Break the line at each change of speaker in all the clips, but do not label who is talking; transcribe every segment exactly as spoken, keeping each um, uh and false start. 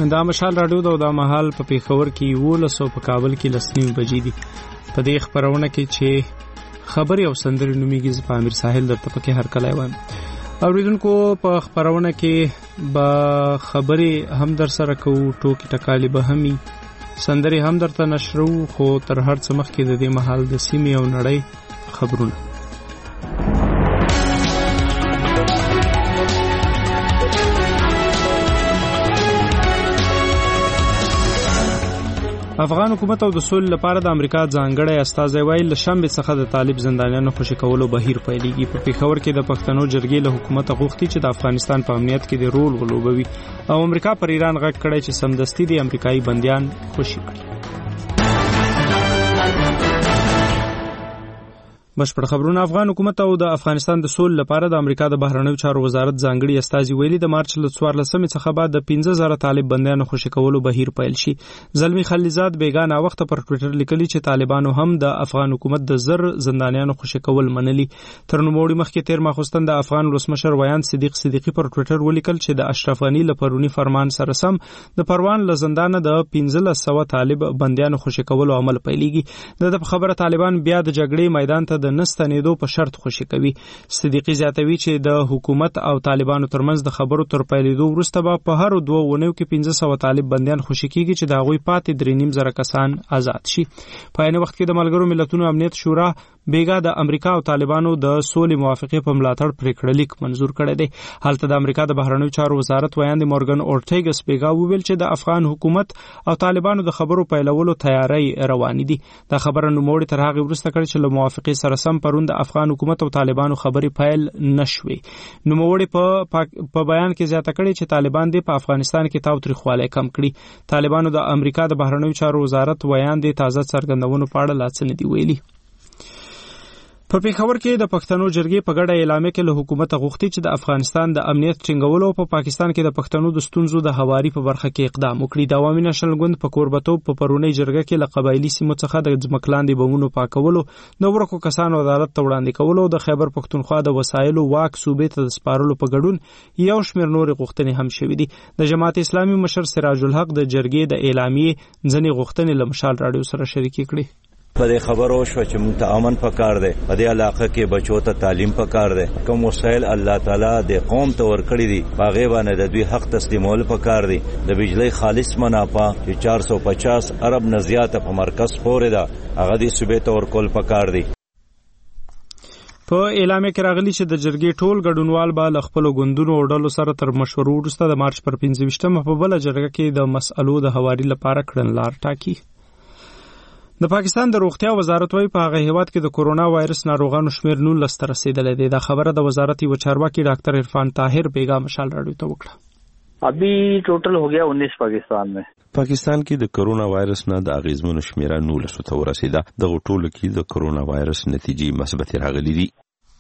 دا مشال راډیو دا د مهال په پیښور کې یولس او په کابل کې لس نیم بجې دي. په دې خبرونه کې چې خبرې او سندرې نومیږي زه په امیر ساحل درته پکې هرکلی وایم. اوریدونکو په خبرونه کې به خبرې هم در سره کوو، ټوکې ټکالې به هم وي، سندرې هم درته نشرو، خو تر هر څه مخکې د دې مهال د سیمې او نړۍ خبرونه. افغان حکومت او د سولې لپاره د امریکا ځانګړی استازی وایي له شنبې څخه د طالب زندانیانو خوشي کولو بهیر پیلېږي. په پېښور کې د پښتنو جرګې له حکومت غوښتي چې د افغانستان په امنیت کې د رول ولوبوي او امریکا پر ایران غږ کړی چې سمدستي د امریکایي بندیان خوشي کړي. بشپړ خبرونه. افغان حکومت او د افغانستان د سولې لپاره د امریکا د بهرنیو چارو وزارت ځانګړي استازي ویلي د مارچ له څوارلسمې څخه بعد د پنځه زره طالب بندیانو خوشي کولو بهیر پیل شي. زلمی خلیزاد بیګا نا وخت پر ټوئیټر لیکلي چې طالبانو هم د افغان حکومت د زر زندانیانو خوشي کول منلي. تر نوموړي مخکې تیر ماخوستن د افغان ولسمشر ویان صدیق صدیقی پر ټوئیټر ولیکل چې د اشرف غنی له پرونی فرمان سره سم د پروان له زندانه د پنځه سوه طالب بندیانو خوشي کولو عمل پیلېږي. د خبره طالبان بیا د جګړې میدان ته د نستنېدو په شرط خوشي کوي. صدیقی زیاتوي چې د حکومت او طالبانو ترمنځ د خبرو تر پیلېدو وروسته به په هر دوه ونیو کې پنځه سوه طالب بندیان خوشي کیږي چې د هغوی پاتې درې نیم زره کسان آزاد شي. په عین وخت کې د ملګرو ملتونو امنیت شورا بیګا د امریکا او طالبانو د سولې موافقې په ملاتړ پریکړه لیک منزور کړی دی. هلته د امریکا د بهرنیو چارو وزارت ویاند مورګن اورټیګس بیګا وویل چې د افغان حکومت او طالبانو د خبرو پیلولو تیاری روانې دي. دا خبره نوموړي تر هغه وروسته کړې چې له موافقې سره سم پرون د افغان حکومت او طالبانو خبرې پیل نشوي. نوموړي په په بیان کې زیاته کړې چې طالبان دې په افغانستان کې تاوتریخوالی کم کړي. طالبانو د امریکا د بهرنیو چارو وزارت ویاند تازه څرګندونو په اړه لا څه نه دي ویلي. په پېښور کې د پښتنو جرګې په ګډه اعلامیه کې له حکومت غوښتي چې د افغانستان د امنیت ټینګولو او په پاکستان کې د پښتنو د ستونزو د هواري په برخه کې اقدام وکړي. د عوامي نېشنل ګوند په کوربتوب په پرونی جرګه کې له قبایلي سیمو څخه د ځمکلاندې بمونو پاکولو، د ورکو کسانو عدالت ته وړاندې کولو، د خیبر پښتونخوا د وسایلو واک صوبې ته د سپارلو په ګډون یو شمېر نورې غوښتنې هم شوې دي. د جماعت اسلامي مشر سراج الحق د جرګې د اعلامیې ځینې غوښتنې له مشال راډیو سره شریکې کړې.
په دې خبرو شو چې موږ ته امن پکار دی، په دې علاقه کې بچو ته تعلیم پکار دی، کوم وسایل الله تعالی د قوم ته ورکړي دي هغه باندې د دوی حق تسلیمول پکار دی. د بجلی خالص منافع چې چار سو پچاس ارب نه زیاته په مرکز پورې ده هغه دې صوبې ته ورکول پکار دی.
په اعلامیه کې راغلي چې د جرګې ټول ګډونوال به له خپلو ګوندونو او ډلو سره تر مشورو وروسته د مارچ پر پنځه ویشتمه په بله جرګه کې د مسألو د هواري لپاره کړنلار ټاکي. د پاکستان د روغتیا وزارت وايي په هغه هیواد کې د کورونا وایرس ناروغانو شمیر نولس ته رسیدلی دی. دا خبره د وزارت یو چارواکي ډاکټر عرفان طاهر بیګا مشال راډیو ته وکړه.
ابھی ټوټل हो गया उन्नीस पाकिस्तान में.
پاکستان کې د کورونا وایرس نه د اغیزمنو شمیره نولس ته ورسیده. دغه ټولو کې د کورونا وایرس نتیجې مثبت راغلي دي.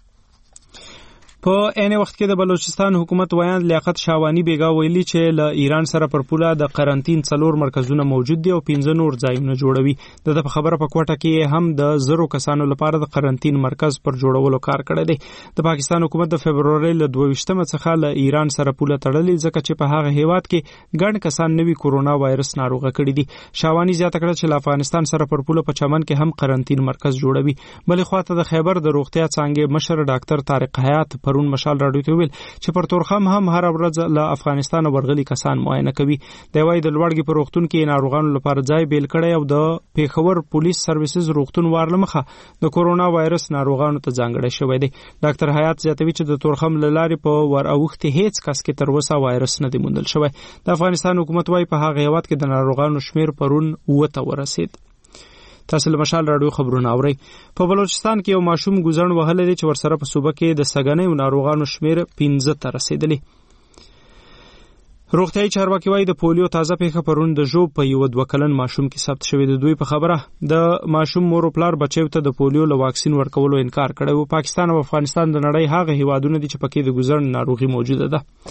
په عین وخت کې د بلوچستان حکومت ویاند لیاقت شاوانی بیګا ویلي چې له ایران سره پر پوله د قرنطین څلور مرکزونه موجود دي او پنځه نور ځایونه جوړوي. د په خبره په کوټه کې هم د زرو کسانو لپاره د قرنطین مرکز پر جوړولو کار کړی دی. د پاکستان حکومت د فبروري له دوه ویشتمه څخه له ایران سره پوله تړلې ځکه چې په هغه هیواد کې ګڼ کسان نوي کورونا وایرس ناروغه کړي دي. شاوانی زیاته کړه چې له افغانستان سره پر پوله په چمن کې هم قرنطین مرکز جوړوي. بلې خواته د خیبر د روغتیا څانګې مشر ډاکټر طارق حیات پرون مشال راډیو ته ویل چې پر تورخم هم هر ورځ له افغانستان ورغلي کسان معاینه کوي. د وای د لوړګي پر روغتون کې ناروغانو لپاره ځای بیل کړی او د پېښور پولیس سرویسز روغتون وارلمخه د کورونا وایرس ناروغانو ته ځانګړی شوی دی. ډاکټر حیات زیاتوي چې د تورخم له لارې په ور اوښتې هیڅ کس کې تر اوسه وایرس نه دی موندل شوی. د افغانستان حکومت وايي په هغه هیواد کې د ناروغانو شمیر پرون اوه ته ورسید. تاسو له مشال راډیو خبرونه اورئ. په بلوچستان کې یو ماشوم ګوزن وهلی دی چې ورسره په صوبه کې د سګنیو ناروغانو شمیر پنځه ته رسیدلی. روغتیايي چارواکي وايي د پولیو تازه پیښه پرون د ژوب په یو دوه کلن ماشوم کې ثبت شوې. د دوی په خبره د ماشوم مور او پلار بچیو ته د پولیو له واکسین ورکولو انکار کړی و. پاکستان او افغانستان د نړۍ هغه هیوادونه دي چې پکې د ګوزن ناروغي موجوده ده.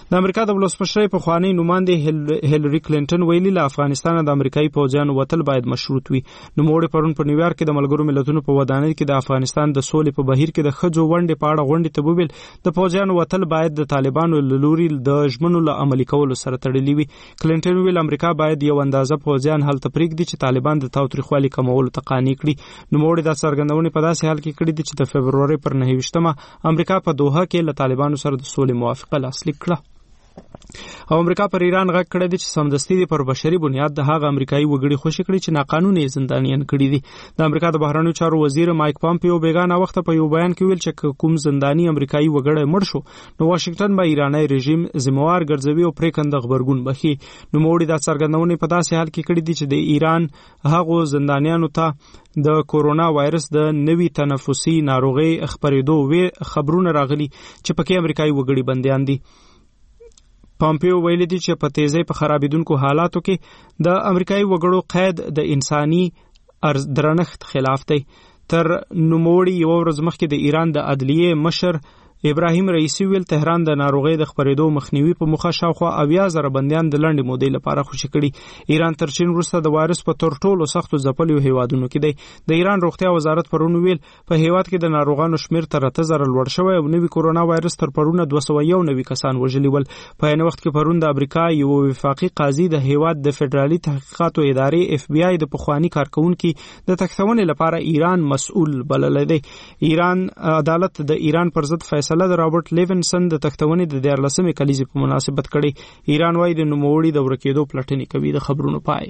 د امریکا د ولسمشر په خوانی نوماندې هیلری کلینټن ویلي له افغانستان د امریکایي پوځیانو وتل باید مشروط وي. نو موږ پرون په نیویارک کې د ملګرو ملتونو په ودانۍ کې د افغانستان د سولې په بهیر کې د خځو ونډې په اړه غونډې ته وویل د پوځیانو وتل باید د طالبانو له لوري د ژمنو له عملي کولو سره تړلي وي. کلینټن ویل امریکا باید یو اندازه پوځیان هلته پرېږدي چې طالبان د تاوتریخوالي کمولو ته قانع کړي. نو موږ د څرګندونې په داسې حال کې کړې دي چې د فبروري پر نهه ویشتمه امریکا په دوحه کې له طالبانو سره د سولې موافقه لاسلیک کړه. او امریکا پر ایران غږ کړی دی چې سمدستي د پر بشري بنیاد د هغه امریکایي وګړي خوشی کړي چې ناقانوني زندانیان کړي دي. د امریکا د بهرنیو چارو وزیر مایک پامپیو بیگانه وخت په یو بیان کې ویل چې کوم زنداني امریکایي وګړی مړ شو نو واشنگټن به ایرانی رژیم ذمہوار ګرځوي او پریکنده خبرګون بخي. نو موړي د څرګندونې په داسې حال کې کړي دي چې د ایران هغه زندانیانو ته د کورونا وایرس د نوي تنفسي ناروغي خبرېدو وی خبرونه راغلي چې پکې امریکایي وګړي بنديان دي. پامپیو ویلي دی چې په تیزی په خرابېدونکو حالاتو کې د امریکایي وګړو قید د انساني درنښت خلاف دی. تر نوموړي یو ورځ مخکې د ایران د عدلیې مشر ابراهیم رئیسی ویل تهران د ناروغي د خبرېدو مخنیوي په مخه شاوخوا اویا زره بندیان د لنډې مودې لپاره خوشي کړي. ایران تر چین وروسته د وایرس په تر ټولو سختو ځپلیو هیوادونو کې دی. د ایران روغتیا وزارت پرون ویل په هیواد کې د ناروغانو شمیر تر اته زره لوړ شوی او نوي کورونا وایرس تر پرونه دوه سوه یو نوي کسان وژلي ول. په عین وخت کې پرون د امریکا یو وفاقي قاضي د هیواد د فدرالي تحقیقاتو ادارې اف بی آی د پخوانی کارکونکو د تښتونې لپاره ایران مسؤل بللی دی. ایران عدالت د ایران پر ضد فیصله د رابرټ لیونسن د تښتونې د دیارلسمې کلیزې په مناسبت کړي. ایران وايي د نوموړي د ورکېدو پلټنې کوي. د خبرونو پای.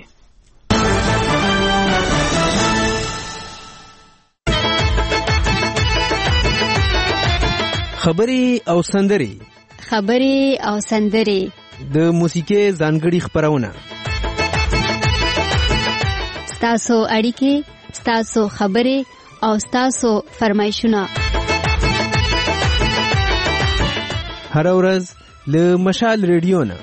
خبرې او سندرې
خبرې او سندرې
د موسیقي ځانګړي خبرونه
ستاسو اړیکې ستاسو خبرې او ستاسو فرمایشونه
هر ورځ له مشال ریډیو نه.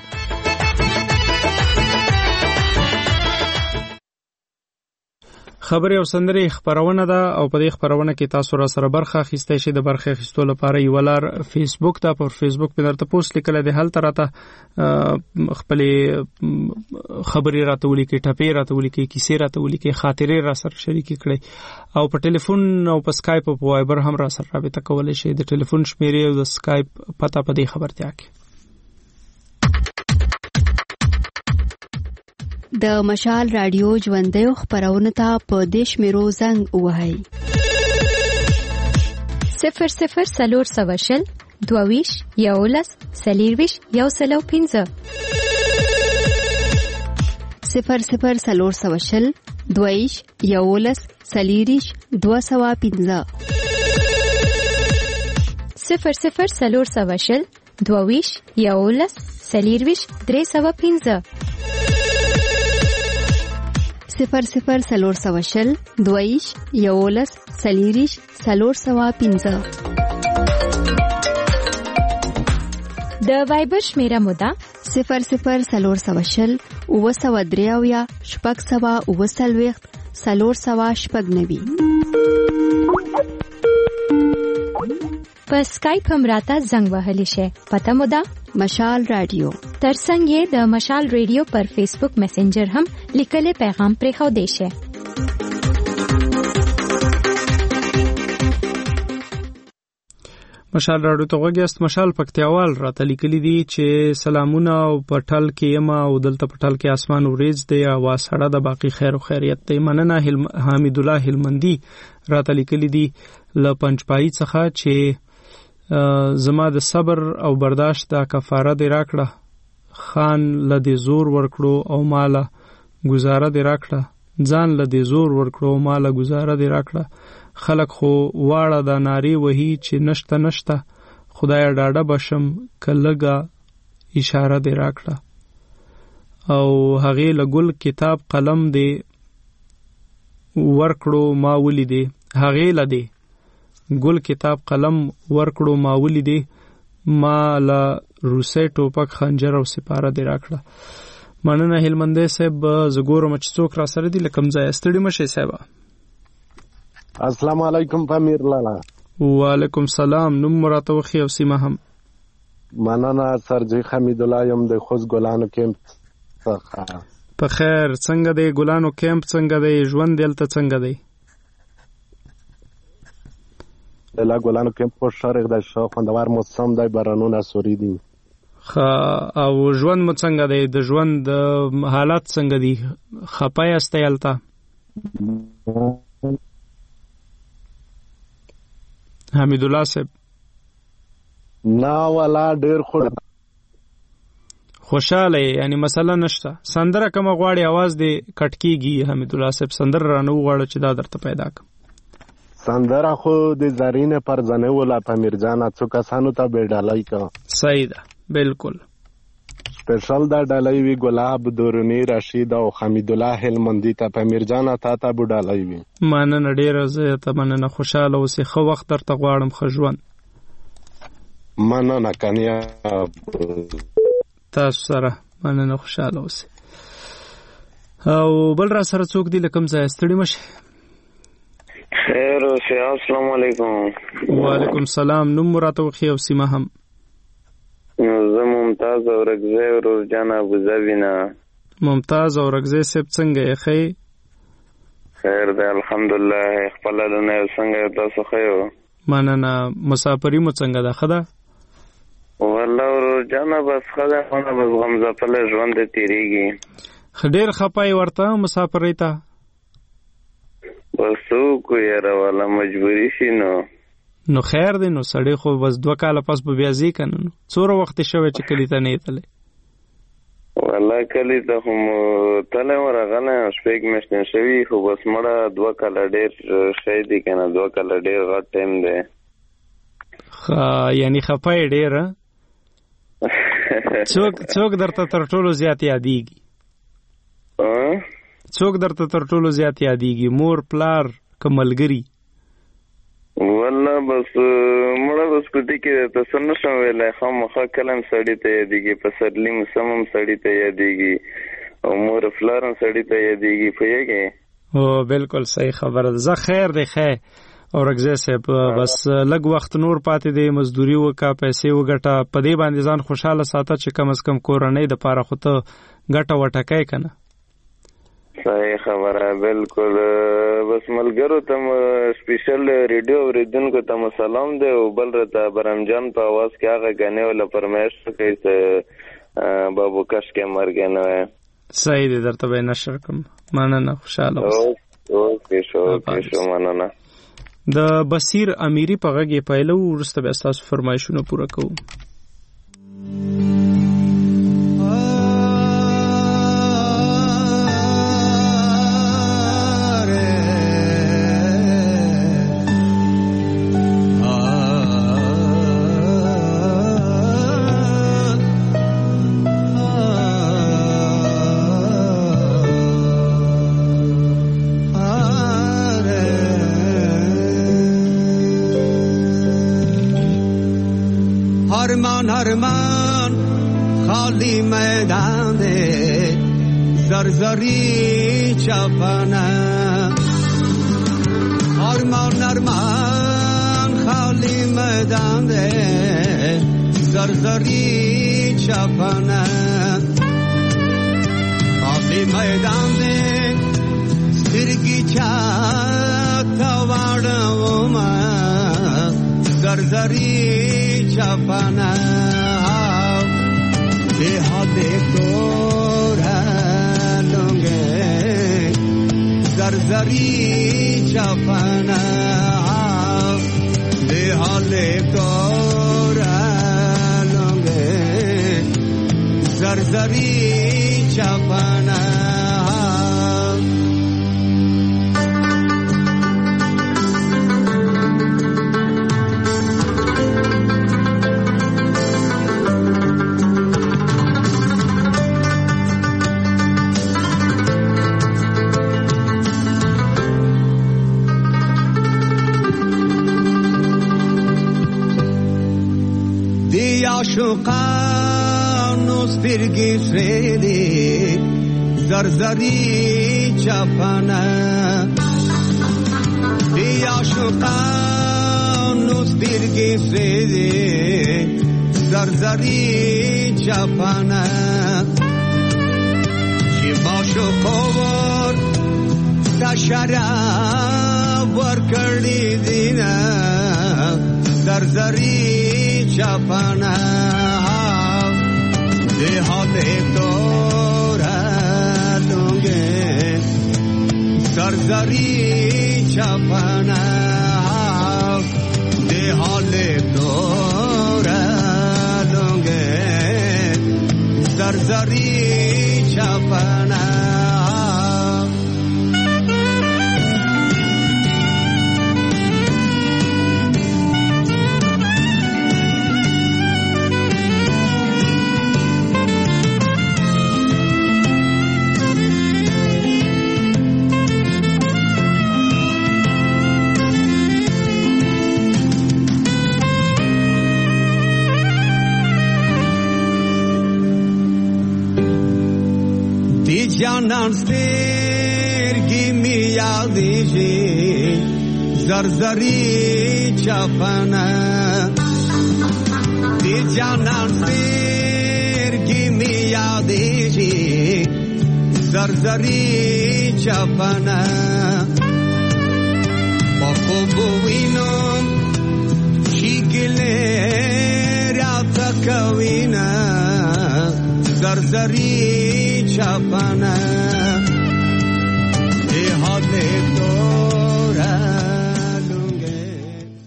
خبرې او سندرې خبرونه ده او په دې خبرونه کې تاسو را سره برخه اخیستی شئ. د برخه اخیستو لپاره یو لار فیسبوک ته پر فیسبوک په درته پوسټ لیکل دی هلته راته خپل خبرې راته ولیکي ټپې راته ولیکي کیسې راته ولیکي خاطرې را سره شریک کړئ او په ټلیفون او په اسکایپ او په وایبر هم را سره رابطه کولای شئ. د ټلیفون شمیرې او د اسکایپ پته په دې خبرتیا کې.
د مشال رادیو ژوندیو خبرونه ته په دیش میرو زنګ وهاي
صفر صفر سلور سوشل دوویش یولس سلیرویش یو سلو پینزه
صفر صفر سلور سوشل دوویش یولس سلیریش دو سوا پینزه
صفر صفر سلور سوشل دوویش یولس سلیرویش درې سوا پینزه
صفر صفر سلور سوشل دویش یولس سلیریش سلور سوا پینزه.
د وایبر شمیره مودا
صفر صفر سلور سوشل اوه سوه درې اویا شپږ سوه اوه څلوېښت سلور سوه شپږ نوي.
په اسکایپ هم راته زنګ وهلی شي. پته مودا
مشال رادیو.
ترڅنګ یې د مشال ریډیو پر فیسبوک میسنجر هم لیکلي پیغام پرې خو دی شي.
مشال راډیو ته غوږیاست. مشال پکتیاوال راته لیکلي دي چې سلامونه او پټل کې یم او دلته پټل کې اسمان وریځ دی او سړه د باقی خیر او خیریت دی. مننه. حمید الله هلمندي راته لیکلي دي له پنځپای څخه چې زما د صبر او برداشت دا کفاره دی راکړه خان لدی زور ورکړو او مالا گزاره دی راکړه ځان لدی زور ورکړو او مالا گزاره دی راکړه خلق خو واړه دا ناری وਹੀ چې نشته نشته خدای ډاډه بشم کلهګه اشاره دی راکړه او هغه لګل کتاب قلم دی ورکړو ما ولې دی هغه لدی ګل کتاب قلم ورکړو ما ولیدي ما لا روسي ټوپک خنجر او سپاره دی راکړه. مننه هلمندې صاحب. زګورم چې څوک را سره دي لکم ځای ستړي مشه صاحب.
السلام علیکم پامیر لالا.
وعلیکم سلام. نوم مراته وخی او سیمه هم
مننه سرجي حمید الله یم د خوست ګلانو کیمپ څخه.
په خیر، څنګه دی ګلانو کیمپ؟ څنګه دی ژوند دلته؟ څنګه دی
دلا ګلانو کیمپ؟ په شارق د شو خوندور موسم دی، بارانونه سوري دي.
ښه، او ژوند مو څنګه دی؟ د ژوند حالات څنګه دي؟ خپه یاست هلته؟ حمید الله صاحب
نه والا ډیر خو
خوشاله یعنی مسله نشته. سندره کوم غواړي आवाज دی کټ کیږي حمید الله صاحب، سندره رانه وغواړه چې دا درته پیدا کړم.
سندره خو د زرین پر زنه ولا پمیر جان څو کسانو ته به ډالای کا.
صحیح ده، بالکل.
سپیشل دا ډالای وی ګلاب دورنی رشید او حمید الله هلمندی ته پمیر جان ته ته به ډالای وی.
مننه ډیره، زه ته مننه. خوشاله اوسې، خو وخت درته غواړم، خو ژوند.
مننه کنیا
تاسو سره مننه، خوشاله اوسئ. او بل را سره څوک دی لکم ځای ستړي مشه؟
خیر اوسئ. السلام علیکم.
وعلیکم السلام. نوم مراته وخی او سیمه هم؟
زه ممتاز اورکزی ورور جان ابوظبي نه.
ممتاز اورکزی صاحب څنګه یې؟ ښه
خیر دی الحمدلله. خپل لونه څنګه تاسو ښه یو؟
مننه. مسافري مو څنګه ده؟ ښه ده
والله ورور جانه، بس ښه ده، خو نه بس غمزپلی ژوند دی تېرېږي.
ډېر خپه یې ورته مسافرۍ ته؟
بس څه وکړو یاره والا مجبوري شي. نو
نو خیر دی، نو سړی خو بس دوه کاله پس به بیا ځي که نه؟ نو څومره وخت یې شوی چې کلي ته نه یې تللی؟
والله کلي ته خو مو تللی وم، راغلی یم شپږ میاشتې شوي، خو بس مړه دوه کاله ډېر شی دی که نه، دوه کاله ډېر غټ ټایم دی.
یعنی خپه یې ډېره؟ څوک څوک درته تر ټولو زیات یادېږي؟ څوک درته تر ټولو زیات یادېږي؟ مور، پلار که ملګري؟
والله بس مړه بس په دې کې درته څه نه شم ویلی. خامخا کله هم سړي ته یادېږي، پسرلي موسم هم سړي ته یادېږي، او مور پلار هم سړي ته یادېږي. پوهېږې؟
هو بالکل صحیح خبره ده. زه خیر دی. ښه اورکزی صاحب، بس لږ وخت نور پاتې دی، مزدوري وکړه، پیسې وګټه، په دې باندې ځان خوشحاله ساته چې کم از کم کورنۍ دپاره خو ته ګټه وټه کوې که نه؟
صحیح خبره، بالکل. بس ملګرو ته م سپیشل ریډیو اورېدونکو ته مو سلام دی، او بل راته برم جان په اواز کې هغه ګانې وله فرمایش وکړئ چې بابو کشکې مرګې نه وی.
صحیح دی، درته به یې نشر کړم. مننه، خوشحاله اوسئ.
اوکې شو، اوکې شو، مننه.
د بصیر امیری په غږ یې پیلو، وروسته بیا ستاسو فرمایشونه پوره کوو.
हरमान हरमान खाली मैदान दे जरजरी चपना हरमान हरमान खाली मैदान दे जरजरी चपना खाली मैदान दे सिरगी चाता वाड़ों जरजरी चपना देहाते को लूंगे जरजरी चपना देहाते को लूंगे जरजरी चपना आशुकानो स्पिरगी सेदी जरजरी चपना दिया आशुकानो स्पिरगी सेदी زرزری چپانه چی باشو کوور تا شراب ورکڑی دینا زرزری چپانه دیهات دورا دونگه زرزری چپانه دیهات دورا دونگه زرزری چپانه جانان سترگی می یادیشی زرزری چپانه دی جانان سترگی می یادیشی زرزری چپانه با خوب وینم شیگله راتا کوینه زرزری چپانه دیهات دورا دونگه.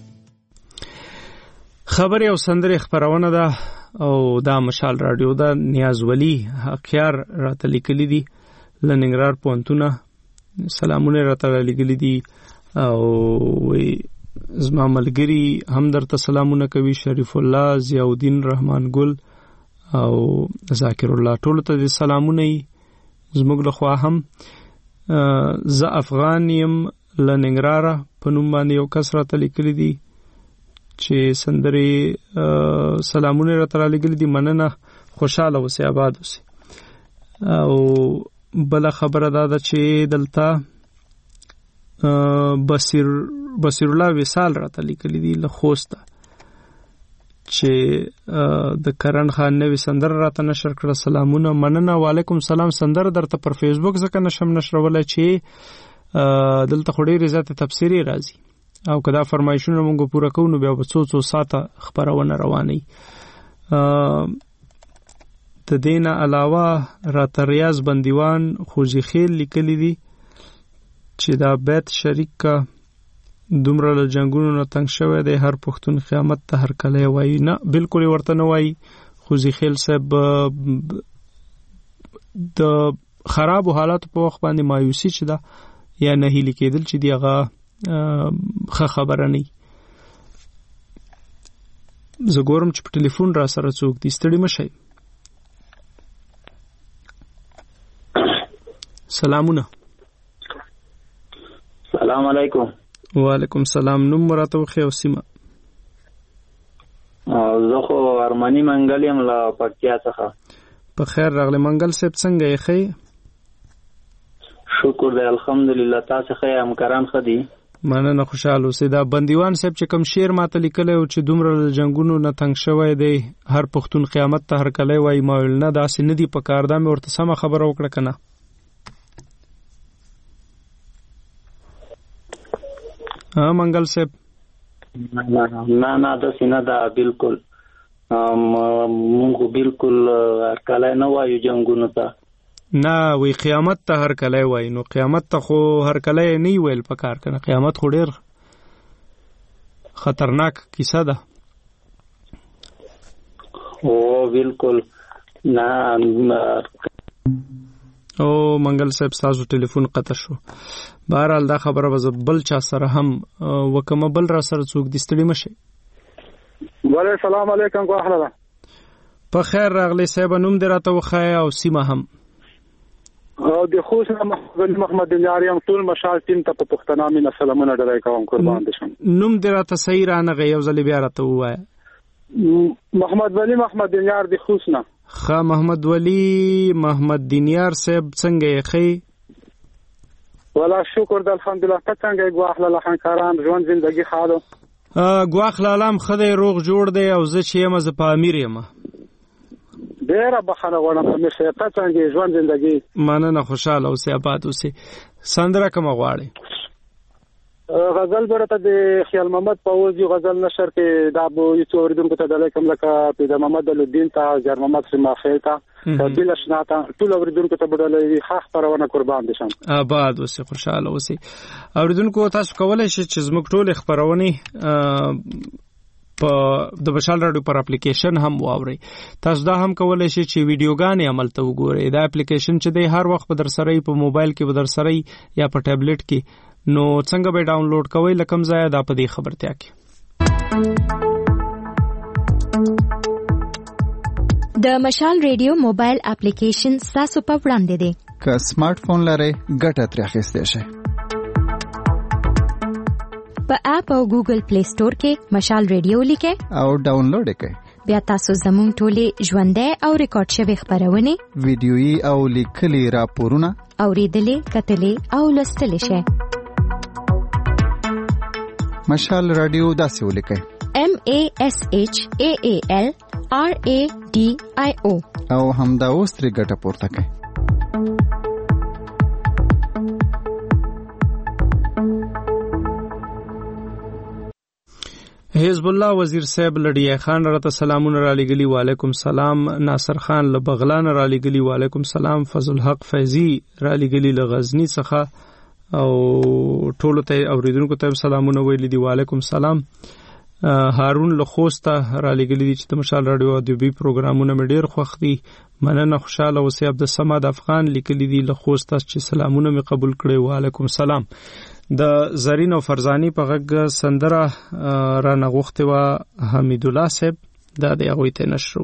خبر او سندره خبرونه ده او دا مشال رادیو ده. نیاز ولی حقیار راته لیکلی دي لنګرار پونتونه سلامونه راته لیکلی دي او زما ملګری هم درته سلامونه کوي شریف الله ضیاءالدین رحمان ګل او ذاکر الله ټول ته د سلامونه زموږ له خوا هم زه افغان یم لنګراره په نوم باندې یو کس راته لیکلی دي چې سندري سلامونه راته لیکلی دي. مننه، خوشاله اوسئ، آباد اوسئ. او بل خبره دا ده چې دلته بصیر بصیر الله وصال راته لیکلی دي له خوسته چې د کرن خان نوې سندر راته نشر کړه. سلامونه، مننه، وعلیکم سلام. سندر درته پر فیسبوک ځکه نشم نشرولای چې دلته خو ډېرې زیاتې تفسیري راځي او که دا فرمایشونه مونږ پوره کوو نو بیا به څو څو ساعته خپرونه روانوي. د دې نه علاوه راته ریاض بندیوان خوځي خیل لیکلی دي چې دا بیت شریک کا دومره له جنگونو نه تنگ شوی دی، هر پښتون قیامت ته هر کلی وایي. نه، بالکل ورته نه وایي. خوځي خیل صاحب د خرابو حالاتو په وخت باندې مایوسي چې ده یا نه هیلې کېدل چې دی هغه ښه خبره نه. زه ګورم چې په ټلیفون را سره څوک دي. ستړي مه شئ. سلامونه.
سلام علیکم.
وعلیکم سلام. نوم راته وښیه او سیمه.
زه خو ارماني منګل یم له پکتیا څخه.
په خیر راغلی منګل صاحب، څنګه یې ښې؟
شکر دی الحمدلله. تاسو ښه همکاران ښه دي؟
مننه، خوشحال اوسئ. دا بندیوان صاحب چې کوم شعر ماته لیکلی و چې دومره له جنګونو نه تنګ شوی دی، هر پښتون قیامت ته هر کلی وایي، ما ویل نه داسې نه دي په کار. دا مې ورته سمه خبره وکړه که نه؟ ها منګل صاحب؟
نه نه داسې نه ده، بالکل مونږ بالکل هر کلی نه وایو جنګونو ته.
نه، وی قیامت ته هر کلی وایي. نو قیامت ته خو هر کلی نه ویل په کار که نه؟ قیامت خو ډېر خطرناک کیسه ده.
او بالکل نه.
او منګل صاحب ستاسو ټلیفون قطع شو. بهرحال دا خبره به زه بل چا سره هم وکمه. بل را سره څوک دي؟ ستړي مه شئ.
وعلیکم السلام علیکم. کو احله ده؟
په خیر راغلی صاحب. نوم دې راته وښایه او سیمه هم.
او د خوست نه محمد محمد دیار یم. ټول مشال ټیم ته په پښتنه مینه سلامونه ډیری کوم، قربان دي شم.
نوم دې راته صحیح رانغی، یو ځل بیا راته ووایه.
محمد ولی محمد دیار د خوست نه.
ښه محمد ولی محمد دینیار صاحب، څنګه یې ښې؟
ولا شکر د الحمدلله. ته څنګه یې ګواخله لخنکاران ژوند زندگی خالو؟
ګواخ لالام خدای روغ جوړ دی او زه چې یم زه په امیر یم.
ډیره بخښنه غواړم په مشه ته څنګه ژوند زندگی.
مننه، خوشاله اوسې، آباد اوسې. سندره کومه غواړې؟
غزل برته د خیال محمد فوزي غزل نشر کې دا بو یو اوریدونکو ته د لیکم لکه پیدا محمد الدین ته جر محمد سماخه ته تبدیل شناته ټول اوریدونکو ته بدلې خاص پرونه قربان دي شم.
آباد اوسې، خوشاله اوسې. اوریدونکو تاسو کولای شئ چې زموږ ټول خبرونه په د بشال رادیو پر اپلیکیشن هم واوري. تاسو دا هم کولای شئ چې ویډیوګانې عمل ته وګورئ. دا اپلیکیشن چې د هر وخت په در سره په موبایل کې په در سره یا په ټابلیټ کې، نو څنګه به ډاونلوډ کوئ لکم ځای دا په دې خبرتیا کې.
د مشال ریډیو موبایل اپلیکیشن تاسو په وړاندې دی.
که سمارټ فون لرئ ګټه ترې اخیستی شئ.
په اپ او ګوګل پلی سٹور کې مشال ریډیو لیکئ
او ډاونلوډ یې کړئ.
بیا تاسو زموږ ټولې ژوندۍ او ریکارډ شوي خبرونه،
ویډیويي او لیکلي راپورونه
اورېدلې، کتلې او لوستلی شئ.
مشال رادیو داسې ولیکئ:
M A S H A A L R A D I O
او همدا اوس ترې ګټه پورته کړئ.
حزب الله وزیر صاحب لډیا خان راته سلامونه را لګلی. وعلیکم سلام. ناصر خان لبغلان را لګلی. وعلیکم سلام. فضل حق فیضی را لګلی لغزنی څخه او ټولو ته اوریدونکو ته سلامونه ویلي دي. وعلیکم سلام. هارون لخوسته را لګلی دي چې د مشال رادیو ادبي پروګرامونه مې ډیر خوښ دي. مننه، خوشاله اوسئ. عبد الصمد افغان لیکلی دي لخوسته چې سلامونه مې قبول کړي. وعلیکم سلام. د زرین او فرزانی په غږ سندره را نغوخته و حمید الله صاحب دا د هغوی ته نشرو.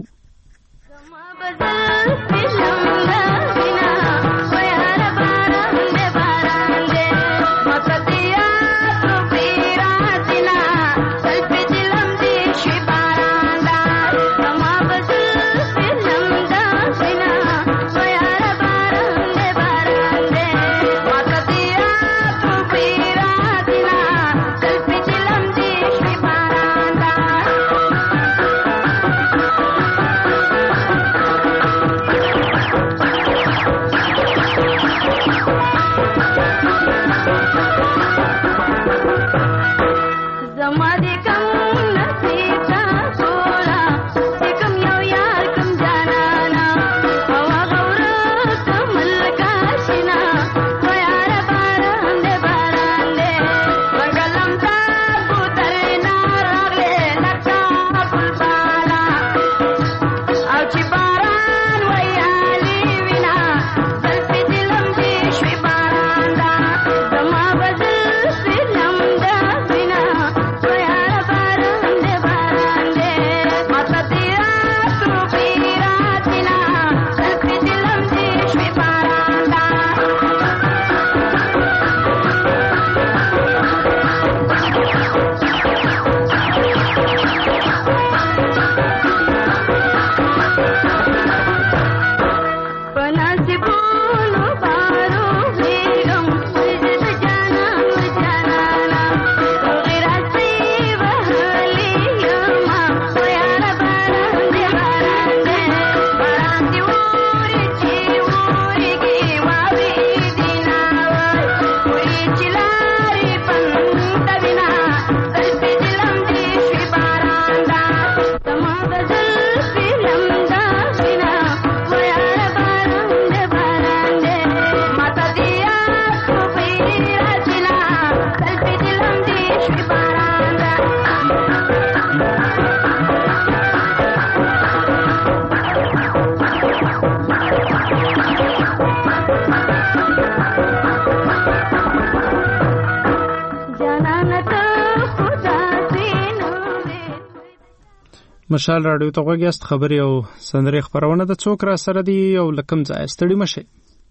مشال رادیو ته غوږیاست. خبري او سندري خبرونه د څوک را سره دي او لکم ځای ستړي مشه.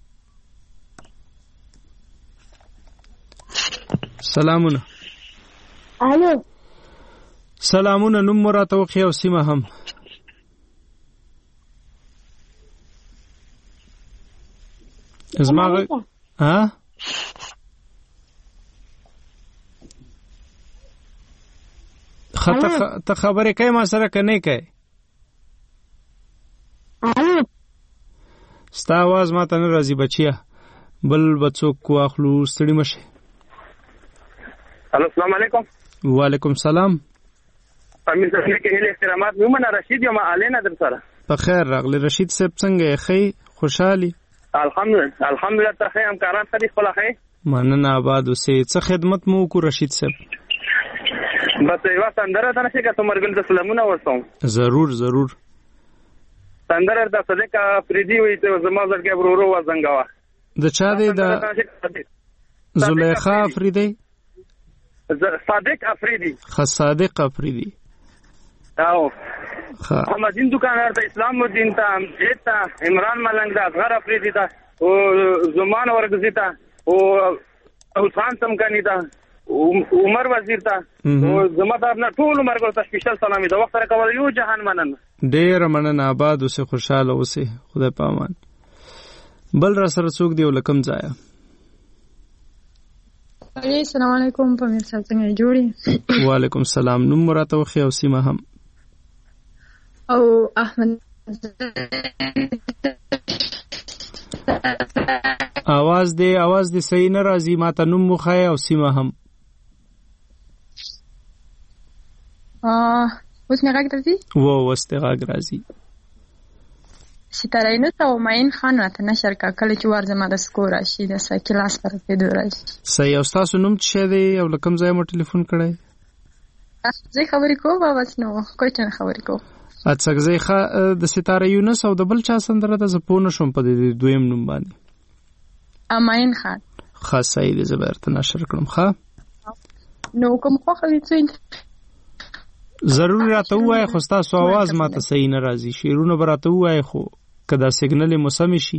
سلامونه.
الو.
سلامونه. نوم مراته وخی او سیمه هم. ازماغه ها؟ ته خبرې کوي ما سره که نه کوي؟ ستا आवाज ما ته نه راځي بچیا. بل به څوک واخلو، ستړي مه شئ.
الو السلام علیکم.
وعلیکم سلام.
امیر صاحب کې هله احترامات مومن رشید یم علينا در سره.
په خیر راغلی رشید صاحب، څنګه یې؟ ښه خوشحالي؟
الحمدلله الحمدلله. ته ښه همکاران ښه دي؟ خپل ښه؟
مننه آباد اوسې. څه خدمت مو وکړو رشید صاحب؟
بس یو سندره ده نشي که تمرګل د سلامونه ورسوم.
ضرور ضرور.
سندره د صدیق افریدي وي ته زما زړګي ورورو وزنګوا.
د چا دی؟ د زلیخا افریدي؟
صادق افریدي.
خ صادق افریدي.
او
خ
محمد دین دکاندار ته، اسلام الدین ته، امجد ته، عمران ملنګ ته، اصغر افریدي ته، او زمان ورغزي ته، او حسین سمکانی ته، عمر وزیر ته، او زما د خپل ټول مرګ ته سپیشل سلامي د وخت راکول یو جهان منن.
ډیر مننه آباد اوسه، خوشاله اوسه، خدای پامان. بل را سره څوک دی ولکم ځای؟
السلام علیکم. پمیر صاحب څنګه جوړی؟
وعلیکم السلام. نوم مراته وخی او سیمه هم؟
او احمد.
आवाज دې आवाज دې صحیح نه راځي، ماته نوم مخای او سیمه هم.
ا اوس نه راګ راځي؟
و وسته راګ راځي.
ستاره نه ته ماین خان راته نشر کا کله چې ور زما د سکور راشي د کلاس پر پیډو راشي.
صحیح. او تاسو نوم څه دی او لکم ځای مو ټلیفون کړی؟
زه خبرې کوم بس نو کوی څه خبرې کوم.
اڅه زه ښه د ستاره یونس او د بل چا سندره د زپونه شوم په دې دویم نوم باندې.
اماین خان.
خاصه دې زبرته نشر کړم. ښه
نو کوم خو خو څه
ضروري راته وای، خو تاسو आवाज ماته صحیح نه راځي. شیرونه براته وای خو کدا سیګنل موسم شي.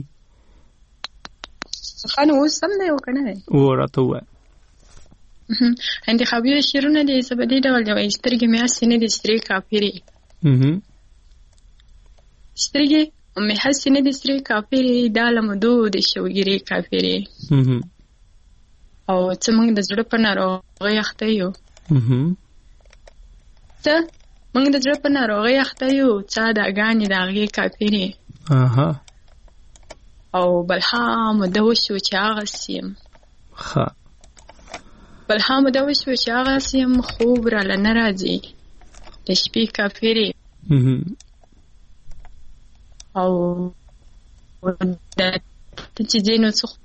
خانو اوس سم نه وکنه
و راته وای.
انتخابي شیرونه دې سبدي ډول دی سترګې مې اسنه دي ستري کافری.
mhm
سترګې مې حسنه دي ستري کافری دالم دو د شوګری کافری.
mhm
او چې موږ د زړه په ناروغي اخته یو.
mhm
ته موږ د زړه په ناروغي اخته یو چا د اغانې د هغې کافرې.
اها.
او بلها موده وشو چې هغسې یم.
ښه.
بلها موده وشو چې هغسې یم خوب راله نه راځي د شپې کافرې. او دا ته چې ځې نو څه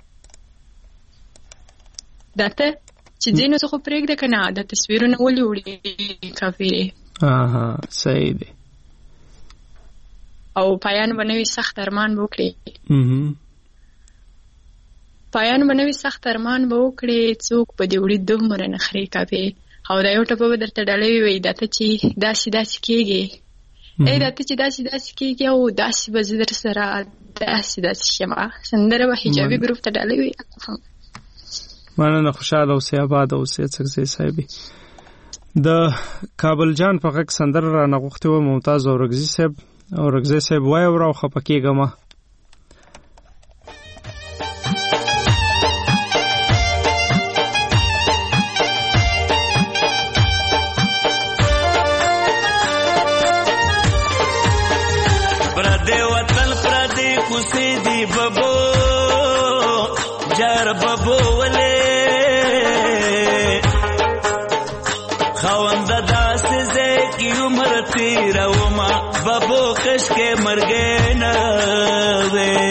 دا ته چې ځینو څه خو پرېږده که نه د تصویرونه ولې وړي کافرې.
اها صحیح دی.
او پایان به نوي سخت ارمان به وکړي.
mhm
پایان به نوي سخت ارمان به وکړي څوک به دې وړي دومره نخرې کافې. او دا یو ټپه به درته ډالوي وایي دا ته چې داسې داسې کېږي ای دا ته چې داسې داسې کېږي او داسې به زه در سره داسې داسې شمه. سندره به حجابي ګروپ ته ډالوي.
مننه. خوشاله اوسې، آباد اوسې. څکزی صاحبې د کابل جان په غږ سندره را نغوښتې وه ممتاز اورکزي صاحب. اورکزي صاحب وایه وره او خفه کېږمه.
پردې وطن پردې کوڅې دي ببو جار ببو ولې خوند داسې زه کی عمر تیروما ببو کش کې مرګې نه وې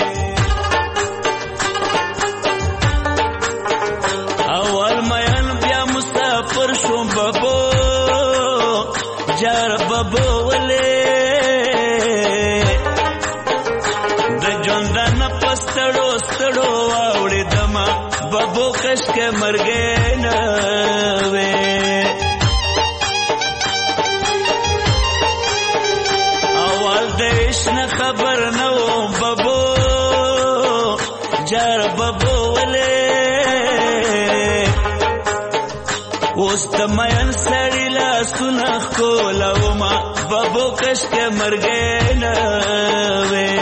اول مېن بیا مسافر شوم ببو جار ببو ولې د ژوندان پستړو ستړو واوړې دما ببو کش کې مرګې نه وې خبر نو ببو جار ببو ولې اوس د مېن سړی لاسونه ښکلوم ببو کش کې مرګې نه وې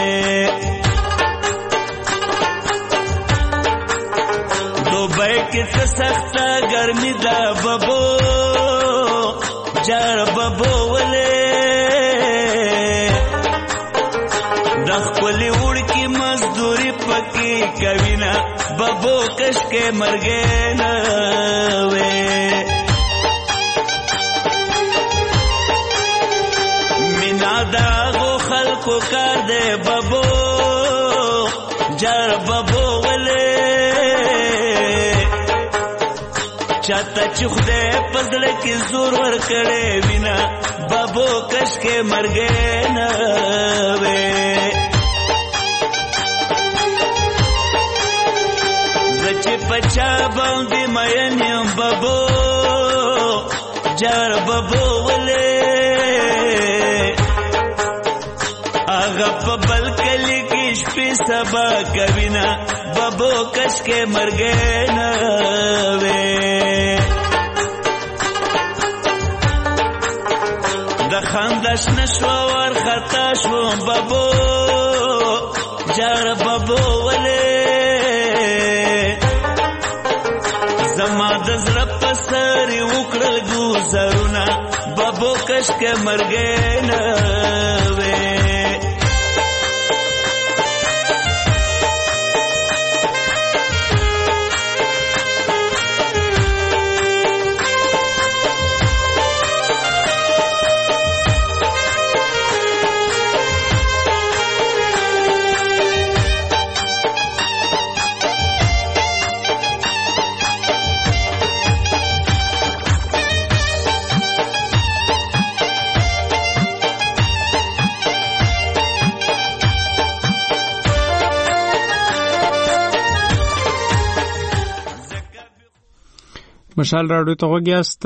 دوبۍ کې څه سخته ګرمي ده ببو جار کوینا ببو کش کې مرګې نه وې مینا دا غو خلکو کار دې ببو جر ببو ولې چاته چې خدای پزړه کې زور ور کړې وینا بابو کش کې مرګې نه وې زچې پچا باندې مېن یم بابو جار بابو ولې هغه په بل کلی کې شپې سبا کوینا بابو کش کې مرګې نه وې خندش نشو ور خطا شو بابو جار بابو ولې زما د زړه په سر وکړل ګوزرونه بابو کش کې مرګې نه وې
مشال راډیو ته وګیاست.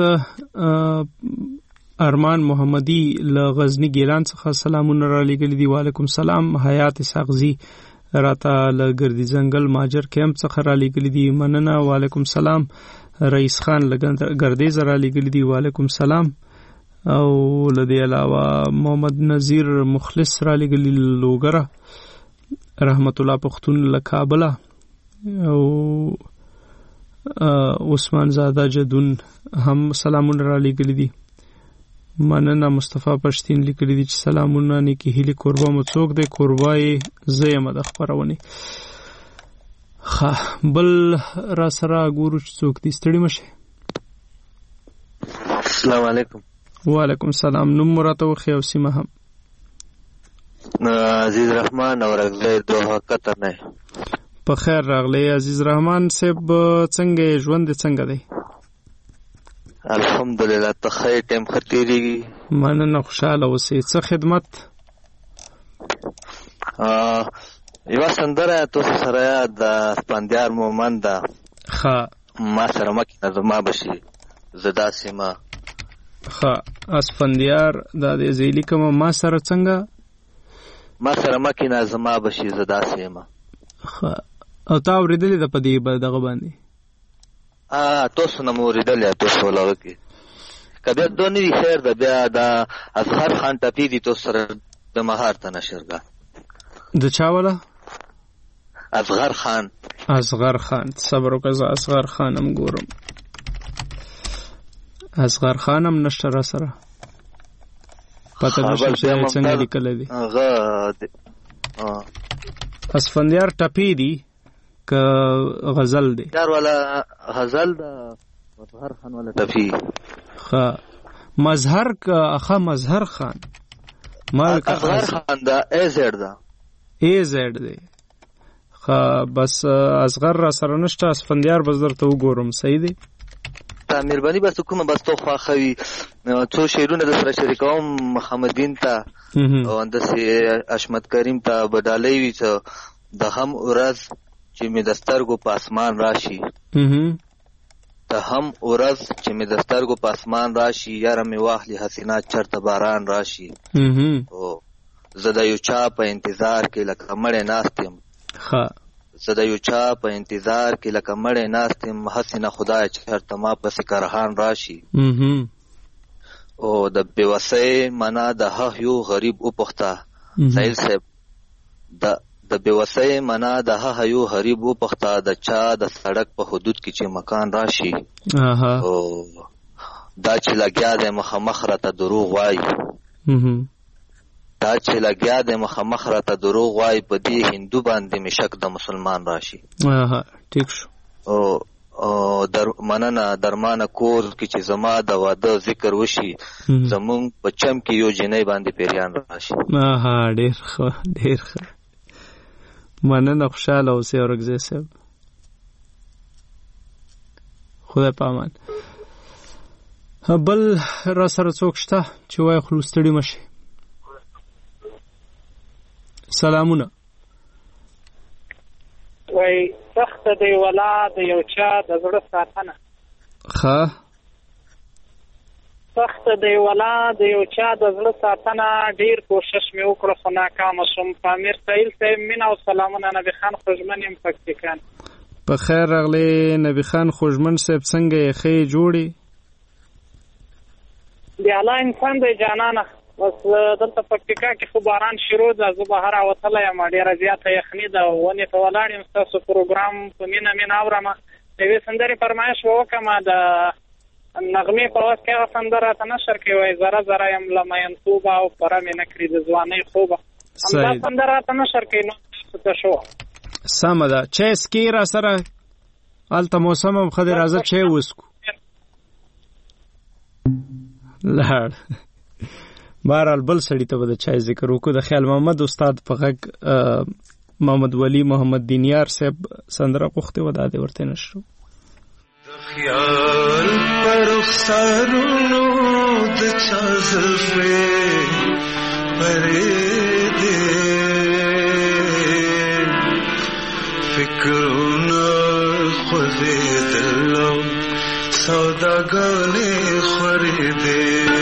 ارمان محمدی له غزنی ګیلان څخه سلامونه را لېږلي دي. وعلیکم سلام. حیات اسحاقزي راته له ګردي ځنګل ماجر کیمپ څخه را لېږلي دي. مننه. وعلیکم سلام. رئیس خان له ګردیز را لېږلي دي. وعلیکم سلام. او له دې علاوه محمد نذیر مخلص را لېږلي لوګره. رحمت الله پختون له کابله او عثمان زاده جدون هم سلامونه را لېږلي دي. مننه. مصطفی پښتین لیکلي دي چې سلامونه نیکی هیلي کوربه مو څوک دی؟ کوربه یې زه یم د خپرونې. ښه بل را سره ګورو چې څوک دي. ستړي مه شئ.
السلام علیکم.
وعلیکم سلام. نوم مو راته وښیئ او سیمه هم.
عزیز رحمان او رغلی دوحه قطر نه.
په خیر راغلی عزیز رحمان صاحب. څنګه ژوند څنګه دی؟
الحمدلله ته ښه ټیم ښه تېرېږي.
مننه. خوشحاله اوسئ. څه خدمت؟
یوه سندره تاسو سره د اسپندیار مومند ده.
ښه
ما سره مه کښېنه زما به شي زه داسې ما.
ښه اسپندیار دا دی زه یې لیکم. ما سره څنګه؟
ما سره مه کښېنه زما به شي زه داسې یم.
ښه او تا اورېدلې ده په دې دغه باندې؟
تاسو نه مو اورېدلې تاسو ولغه کې که بیا دا نه وي خیر ده. بیا د اصغر خان ټپي دي تاسو سره د مهار ته نشرګاه.
د چا والا؟
اصغر خان.
اصغر خان. صبر وکړه زه اصغر خان هم ګورم. اصغر خان هم نشته را سره. پته نشته چې څنګه لیکلی دی. اسفندیار ټپي دی که غزل دی؟
یار والا غزل ده. مظهر خان والا ټپي.
ښه مظهر که ښه مظهر خان.
اصغر خان ده. ای زیډ ده.
ای زیډ دی. ښه بس اصغر را سره نشته. اسفندیار بس درته وګورم. صحیح دی.
تا مهرباني بس کومه بس تو خوښه وي څو شعرونه در سره شریکوم محمدین ته او همداسې اشمت کریم ته به ډالۍ وي څه د هم ورځ چې مې د سترګو په اسمان راشي. د هم ورځ چې مې د سترګو په اسمان راشي یاره مې واخلي حسینا چرته باران راشي. او زه د یو چا په انتظار کې لکه مړی ناست یم. زه د یو چا په انتظار کې لکه مړی ناست یم حسینه خدای چرته ما پسې کرهان راشي. او د بېوسۍ معنا د هه یو غریب وپوښته سهیل صاحب. د د بېوسۍ معنا د هه یو غریب وپوښته د چا د سړک په حدود کې چې مکان راشي. او دا چې لګیا دی مخامخ راته دروغ وایي. دا چې لګیا د مخامخ راته دروغ وای په دې هندو باندې مې شک د مسلمان راشي.
ها ټیک شو.
او در مننه درمانه کور کې چې زما د واده ذکر وشي زمون په چم کې یو جنۍ باندې پیریان راشي.
ها ډیر ښه ډیر ښه مننه خوشاله اوسې اورګزې صاحب. خدای پامان. بل را سره څوک شته چې وای خو ستړي مشي؟ سلامونه.
وای سخت دی ولا د یو چا د زړه ساتنه.
ښه
سخت دی ولا د یو چا د زړه ساتنه. ډیر کوشش مې وکړ خو ناکام شوم. پامیر سهیل صاحب مینه او سلامونه. نبی خان خوږمن یم پکتیکان.
په خیر راغلی نبی خان خوږمن صاحب. څنګه یې ښې جوړې؟
دی الله انسان دی جانانه. بس دلته پکتیکا کې خو باران شروع ده. زه بهر راوتلی یم. ډېره زیاته یخني ده. ونې ته ولاړ یم. ستاسو پروګرام په مینه مینه اورم. د یوې سندرې فرمایش به وکړم. د نغمې په وس کې هغه سندره راته نشر کوي. وایي زره زره یم له مینتوبه او پره مې نه کړي د ځوانۍ خوبه. همدا سندره راته نشر کوي. نو څه ته شو
سمه ده. چای سکي را سره هلته موسم هم ښه دی. راځه چای وڅکو. لاړ. بهرحال بل سړي ته به د چای ذکر وکړو. د خیال محمد استاد په غږ محمد ولی محمد دینیار صاحب سندره غوښتې وه. دا دې ورته نشو.
د خیال پر رخسارونو د چا زلفې پرېږدې فکرونه خوځېدل او سوداګانې خورېدې.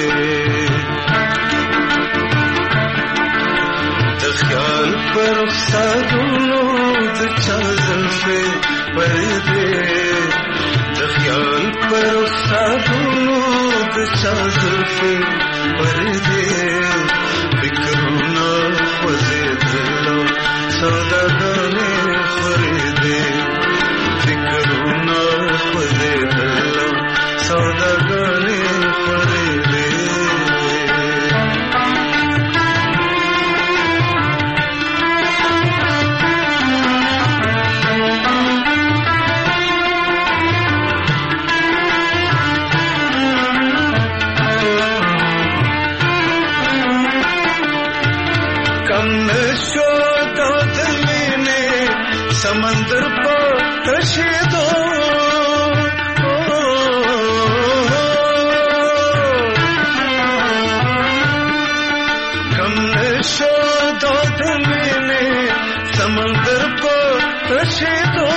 خیال پر رخسارونو د چا زلفې پرېږدې د خیال پر رخسارونو د چا زلفې پرېږدې فکرونه خوځېدل او سوداګانې خورېدې فکرونه خوځېدل او سوداګانې خورېدې. समंदर पर तशीदो कम नशो दो दिलने समंदर पर तशीदो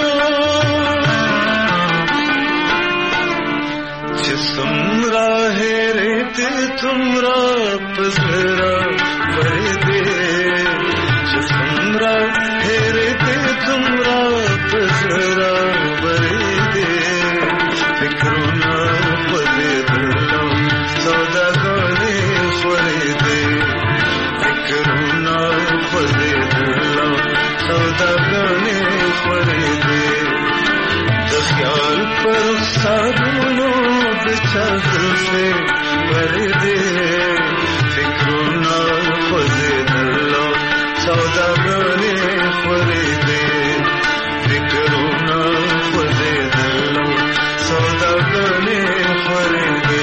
जिस्म राहे रेते तुमरा पजरा भरे दे जिस्म राहे रेते तुमरा पजरा भरे दे फिक्रोना पदे दिलो सौदा गाने भरे दे फिक्रोना पदे दिलो सौदा गाने भरे दे ख्याल पर साधुनो बिछा से भरे दे फिक्रोना पदे दिलो सौदा गाने भरे दे फिक्रोना पदे दिलो सौदा गाने भरे दे.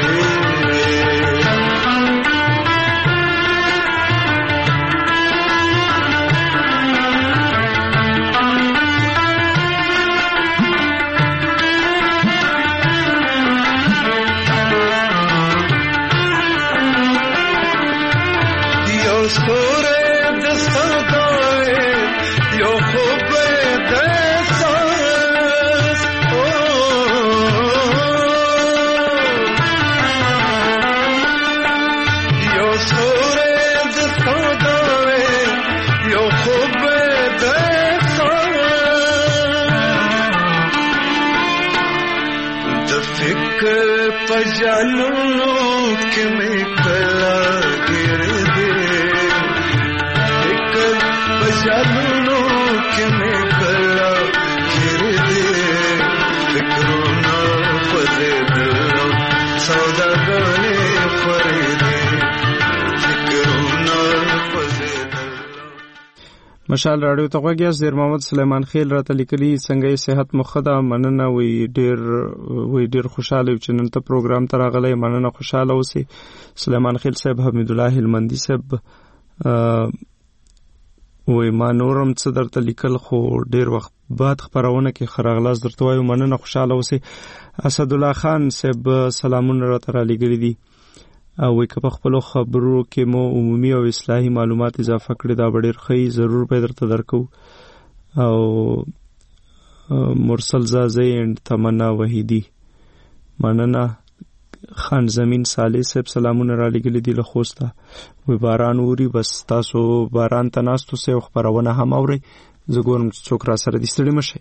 पजालूनो के में कला गिर दे एक पजालूनो के में कला गिर दे फिक्रोना पदे दिलो सौदा गाने भरे दे फिक्रोना
مشال رادیو ته غوږی زیر محمد سلیمان خیل راته لیکلی څنګه صحت مخدا مننه وی ډیر وی ډیر خوشاله چې نن ته پروګرام ته راغلی مننه خوشاله اوسئ سلیمان خیل صاحب حمید الله هلمندي صاحب وی ما نورم څه درته لیکل خو ډیر وخت بعد خبرونه کې خراغلاس درته وایو مننه خوشاله اوسئ اسد الله خان صاحب سلامونه راته را لګری دي او وی که په خپل خبرو کې مو عمومي او اصلاحي معلومات اضافه کړی دا ډیر ښه ضرور به درته درکو او مرسل زازی اند تمنا وحیدی مننه خان زمین صالح صاحب سلامونه را لګلی دي له خوسته وی باران اوري بس تاسو باران ته ناستو سه خبرونه هم اوري زه ګورم څوک را سره دي ستړي مشه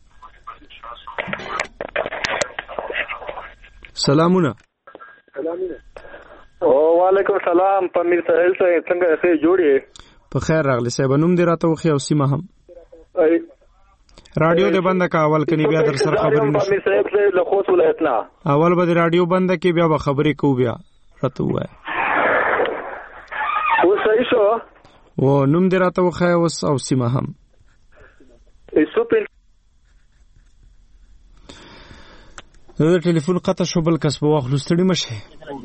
سلامونه
سلامونه وعلیکم السلام پمیر سهیل صاحب څنګه ښه جوړی
په خیر راغلی صاحب نوم دې راته وخی او سیمه هم رادیو دې بند کا اول کني بیا در سره خبرې نشو
پمیر صاحب له لخوص ولایتنا
اول به رادیو بند کې بیا به خبرې کو بیا راته وای
او صحیح شو
و نوم دې راته وخی او سیمه هم
ایسو په
زه ټلیفون قطع شو بل کس به واخلو ستړي مشه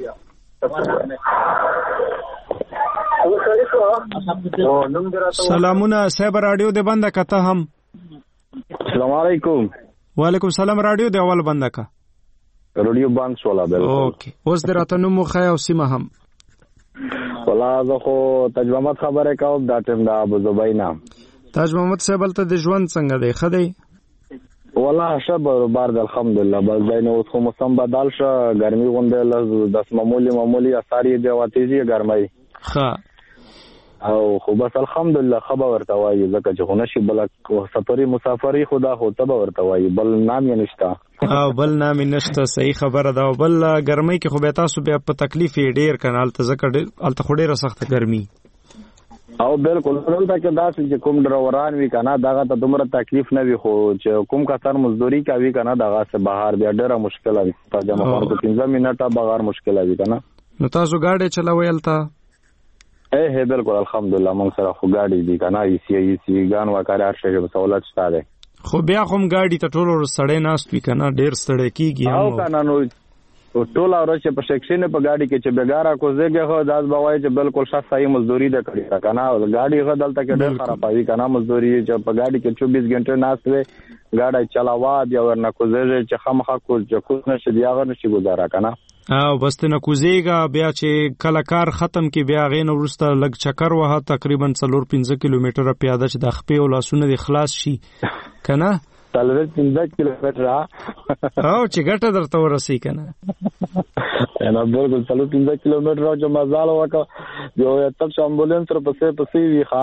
سلامونه صاحب رادیو دې بند کته هم
السلام علیکم
وعلیکم السلام رادیو دې اول بند کا
رادیو بند شولا بالکل
اوکې اوس دې راته نو مخه او سیمه هم
ولا زه خو تاج محمد خبره کوم دا ټیم دا ابو زبینا
تاج محمد صاحب ته د ژوند څنګه دی خدای
والله شبر بار الحمدلله بس دینه اوس خو موسم بدل شو ګرمي غونډه لږ د معمولی معمولی اثر دی واتیږي ګرمي
ښه
او خو بس الحمدلله خبر ورته وایي ځکه چې خو نشي بل سفري مسافري خدا خو ته ورته وایي بل نام یې نشته
او بل نام یې نشته صحیح خبره ده بل ګرمي کې خو به تاسو بیا په تکلیف ډیر کنال ته ځکه الته خو ډیره سخته ګرمي
او بالکل دلته کې داسې چې کوم ډروران وی کنه داغه ته دومره تکلیف نه وي خو چې کوم کسان مزدوري کوي کنه داغه سه بهر بیا ډیره مشکله وي په جمع کولو کې پنځه منټه بغیر مشکله وي کنه
نو تاسو گاډي چلوي الته
اے هه بالکل الحمدلله موږ سره خو گاډي دي کنه ای سی ای سی ګان وکړ هر شی په سہولت شته ده
خو بیا کوم گاډي ته ټولو سړې ناست وی کنه ډیر سړې کیږي
او کنه نو ټول اورچ په سیکشن په گاډي کې چې بیګارا کوزيږي هو داس بوای چې بالکل شخص صحیح مزدوري ده کړی کنه گاډي هو دلته کې ډېر خرابوي کنه مزدوري چې په گاډي کې چوبیس غنټه ناشته گاډي چلاوا بیا ورنه کوزيږي چې خامخا کوز چې کوز نشي بیا ور نشي گزاره کنه
او بس ته کوزيګا بیا چې کله کار ختم کې بیا غین ورسته لګ چکر وه تقریبا څلور پنځه کیلومتره پیاده چې د خپې او لاسونه د خلاص شي کنه
تلوي پنځه کیلومتره
او چې ګټه درته ورسې کنه
انا بالکل تلوي پنځه کیلومتره چې مزال وکړه یو تب امبولانس تر پسې پسې وی ښه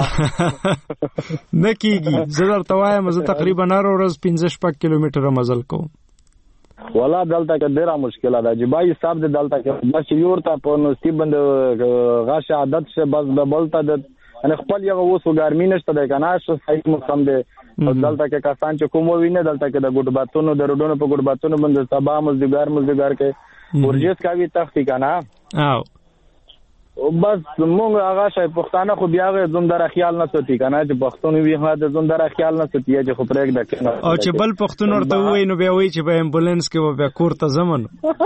نکیږي زه درته وایم زه تقریبا هر ورځ پنځه شپږ کیلومتره مزل کوم
ولا دلته کې ډیره مشکله ده چې بای صاحب د دلته کې بس یورته په نصیب بند غاښ عادت شه بس د بلته د ان خپل یو وسو ګرمي نشته د کنه شو صحیح موسم دی دلته کې کسان چې کوم ویني دلته کې د ګډ باتونو د روډونو په ګډ باتونو باندې سبا مزدګار مزدګار کې ورجس کاوي تختی کنه
او
بس مونږ هغه شای پښتانه خو بیا غو زندر خیال نه سوتی کنه چې پښتون وی هغه د زندر خیال نه سوتی چې خو پرېګ د کنه
او چې بل پښتون ورته وای نو بیا وای چې په امبولانس کې و بیا کورته زمن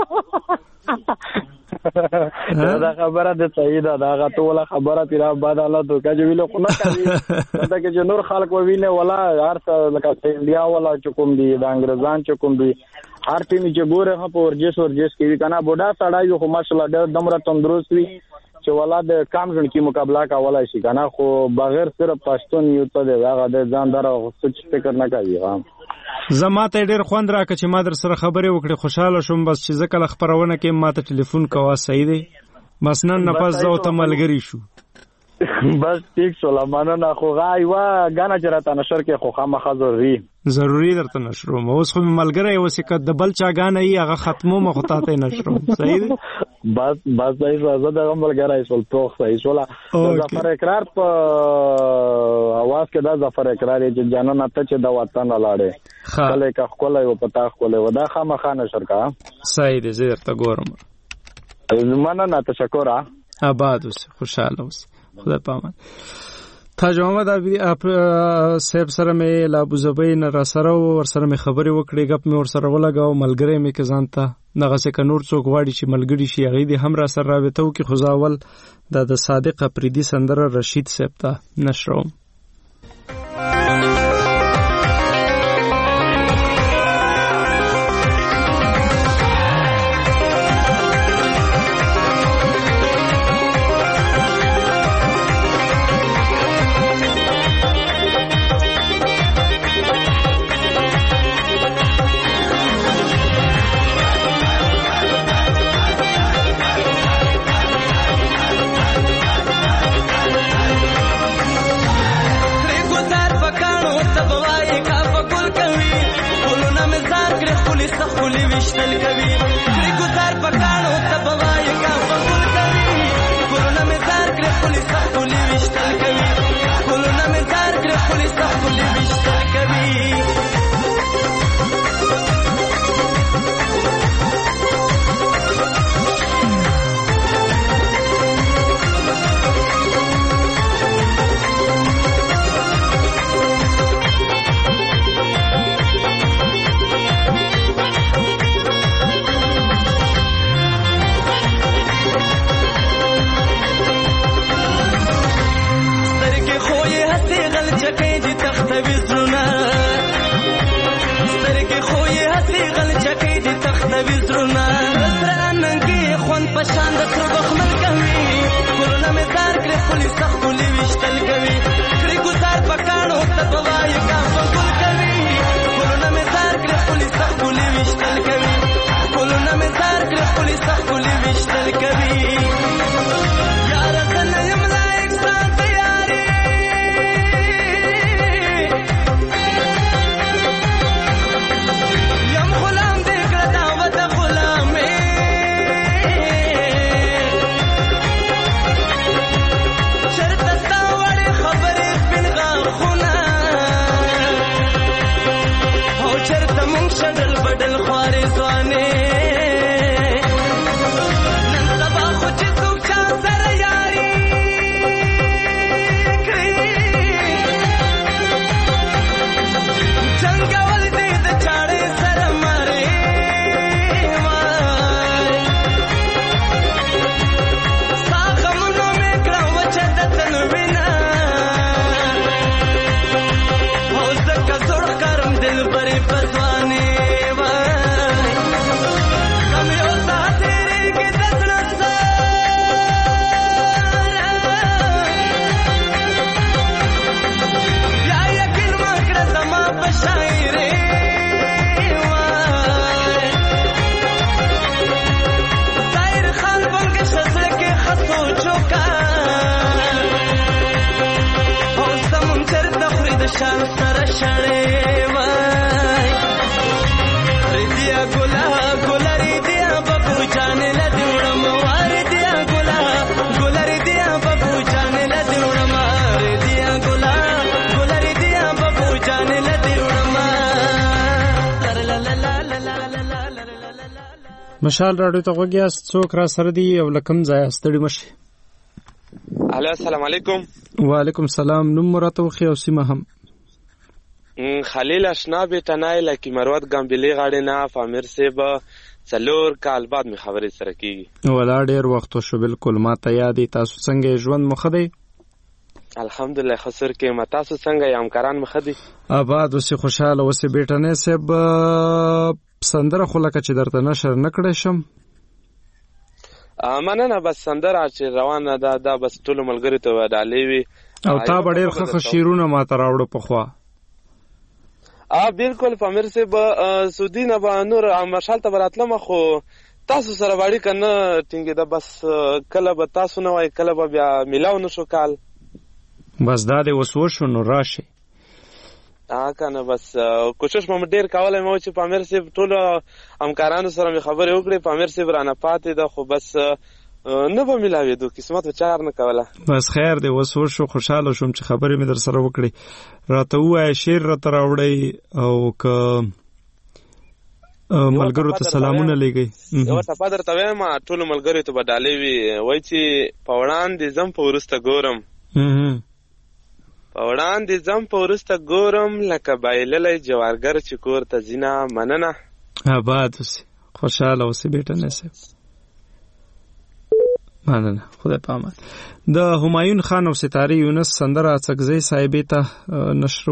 دا خبره ده صحیح ده دا غته ولا خبره پیرا بعد الله تو کجه ویلو خو نه کوي دا کې نور خلک وینه ولا هر څه لکه انډیا ولا چکم دي د انګريزان چکم دي هر ټیم چې ګوره په ورجس ورجس کې کنه بوډا سړی خو ماشاءالله ډېر دمره تندرست وي چې ولا د کام ژوند کې مقابله کولای شي کنه خو بغیر صرف پښتون یو ته دی هغه د ځان دره څه فکر نه کوي ها
زماته ډېر خوند راکړه چې ما در سره خبرې وکړې خوشاله شوم بس چې ځکه خبرونه کې ماته ټلیفون کوه صحیح دی بس نن نه پس زه ته ملګری شو
بس ٹھیک شو لمانه نه خو غای وا غانا چرته نشر کې خو خامخا ضروري
ضروري درته نشرو مو اوس خو ملګری اوس کې د بل چا غانا ای هغه ختمو مخ ته ته نشرو صحیح دی
بس بس دای زه د ملګری سول توخ صحیح شولا ظفر اقرار په اواز کې دا ظفر اقرار چې جانو نته چې د وطن لاړې کله کا خپل یو پتا خپل ودا خامخا نشر کا
صحیح دی زه ته ګورم
زمانه نه تشکر
آباد اوس خوشاله اوس خدا پامان تاج محمد صاحب سره مې له ابوظبي نه را سره ور سره مې خبرې وکړې، ګپ مې ور سره ولګاو، ملګری مې که ځان ته دغسې که نور څوک غواړي چې ملګري شي هغوی دې هم را سره رابطه وکړي. خو زه اول دا د صادق اپریدي سندره رشید صاحب ته نشروم. مشال راډیو ته غوږ یاست، څوک را سره دي او له کوم ځایه ستړي مه شئ.
الو السلام علیکم.
وعلیکم السلام. نوم مو راته وښیئ او سیمه هم.
خلیل اشنا بیټنای لکي مروت ګامبلي غاړې نه فامیر صاحب څلور کال بعد مې خبرې سره کېږي.
ولا ډېر وخت وشو. بالکل ما ته یاد دی. تاسو څنګه ژوند مو ښه دی؟
الحمدلله خسر کې ما تاسو څنګه یې همکاران مو ښه دي؟
آباد اوسې خوشحاله اوسې. بیټنی صاحب سندره خو لکه چې درته نشر نه کړی شم.
مننه. بس سندره چې روانه ده دا بس ټولو ملګرو ته ډالۍ وي
او تا به ډېر ښه ښه شعرونه ما ته راوړه پخوا.
ا بالکل فامیر صاحب سعودي نه به نور مشال ته به راتلم، خو تاسو سره به اړیکه نه ټینګېده. بس کله به تاسو نه وای کله به بیا میلاو نشو کال.
بس دا دې اوس وشو نو راشئ.
ها کنه بس کوشش مې ډیر کولای مې چې پامیر صاحب ټول همکارانو سره مې خبرې وکړې. پامیر صاحب رانه پاتې ده خو بس نه به ملاوېدو، قسمت به چار نه کوله. بس
خیر دی. اوس وشو. خوشحاله شوم چې خبرې مې در سره وکړې. راته ووایه شعر راته راوړئ او که ملګرو ته سلامونه لېږئ.
یوه ټپه درته وایم ټولو ملګرو ته به ډالۍ وي. وایي چې په وړاندې ځم په وروسته ګورم، وړاندې ځم په وروسته ګورم لکه بایللی جوارګر چې کور ته ځینه مننه.
آباد اوسې، خوشحاله اوسې بیټه نصیب. مننه، خدای په امان. د همایون خان او ستاره یونس سندره اڅکزۍ صاحبې ته نشرو.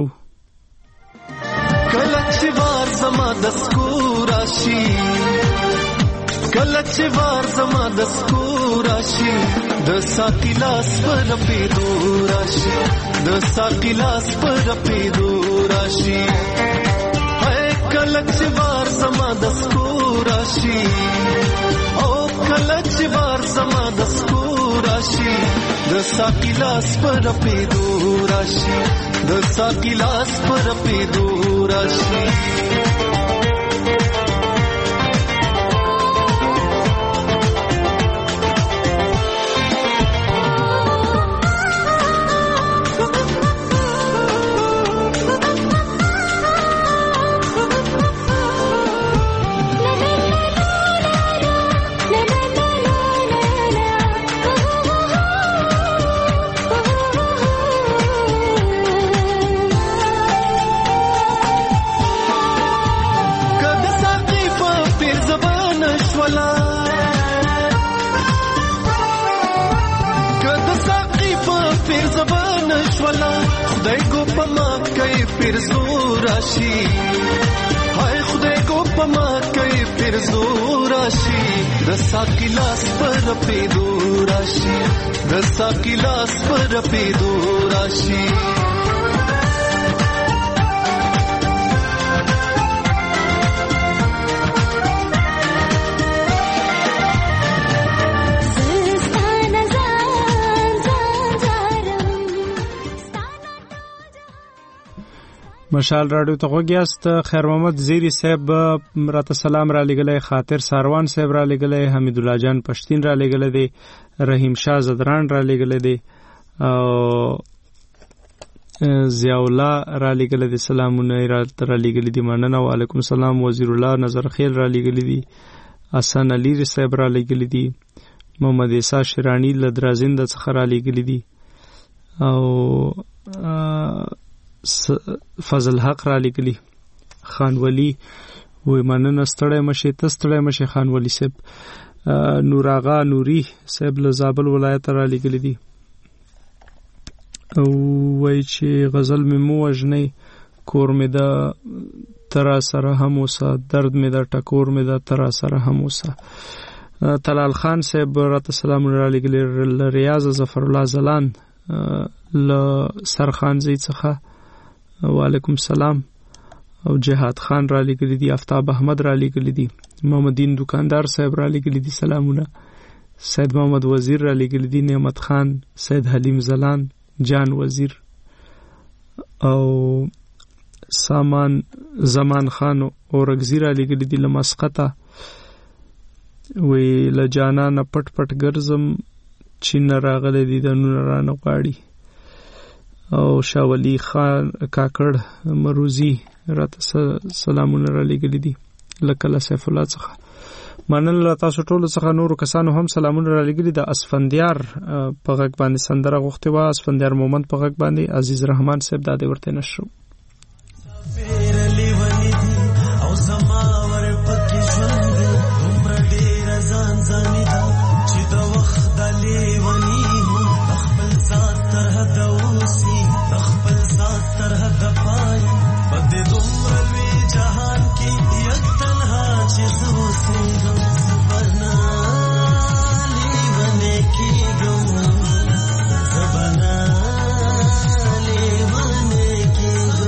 کله چې وار زما د سکور راشي، کله چې وار زما د سکور راشي، د ساقي لاس پر پیدو راشي، د ساقي لاس پر پیدو راشي. هاي کله چې وار زما د سکور راشي، او کله چې وار زما د سکور راشي، د ساقي لاس پر پیدو راشي، د ساقي لاس پر پیدو راشي. خدای کو پما کوي پیر زور راشي، هاي خدای کو پما کوي پیر زور راشي، د ساقي لاس پر پیدو راشي، د ساقي لاس پر پیدو راشي.
مشال راډیو ته غوږیاست. خیر محمد زیری صاحب راته سلام را لګلې، خاطر ساروان صاحب را لګلې، حمید الله جان پښتین را لګلې دي، رحیم شاه زدران را لګلې دي، او ضیاء الله را لګلې دي، سلامونه را تر لګلې دي، مننه. وعلیکم السلام. وزیر الله نظر خیل را لګلې دي، حسن علي صاحب را لګلې دي، محمد عیسی شیرانی لدرازند څخه را لګلې دي، او فضل حق را لګلی. خان ولی وې مننه، ستړی مشه ته ستړی مشه خان ولی صاحب. نور آغا نوري صاحب له زابل ولایت را لګلی دي، او وای چې غزل مې مو وجنې کور مې دا ترا سره هم اوسه، درد مې دا ټکور مې دا ترا سره هم اوسه. طلال خان صاحب راته سلام را لګلی، ریاض ظفر الله زلان له سرخانزي څخه وعلیکم السلام. او جهاد خان را لګلی دي، آفتاب احمد را لګلی دي، محمدین دکاندار صاحب را لګلی دي، سلامونه. سید محمد وزیر را لګلی دي، نعمت خان، سید حلیم زلان، جان وزیر، او سامان زمان خان اورګزی را لګلی دي لمسقطه. وی لجانانه پټ پټ ګرځم چین راغلی دي د نور رانه غواړي. او شاولی خان کاکړ مروزی راته سلامونه را لګلی دي لکه سیف الله څخه. مننه تاسو ټول څخه نور کسانو هم سلامونه را لګلی د اسفندیار په غږ باندې سندره غوښته و، اسفندیار مومند په غږ باندې عزیز رحمان صاحب د دې ورته نشو. او زما ور پکې ژوند عمر ډیر ځان ځاني دا چې د وخت د لیونی خپل ذات تر حد اوسي، خپل ذات تر حد پای په دې دومره لوی جهان کې یک تنها چې اوسې زبنا لیونه کېږم، زبنا لیونه کېږم.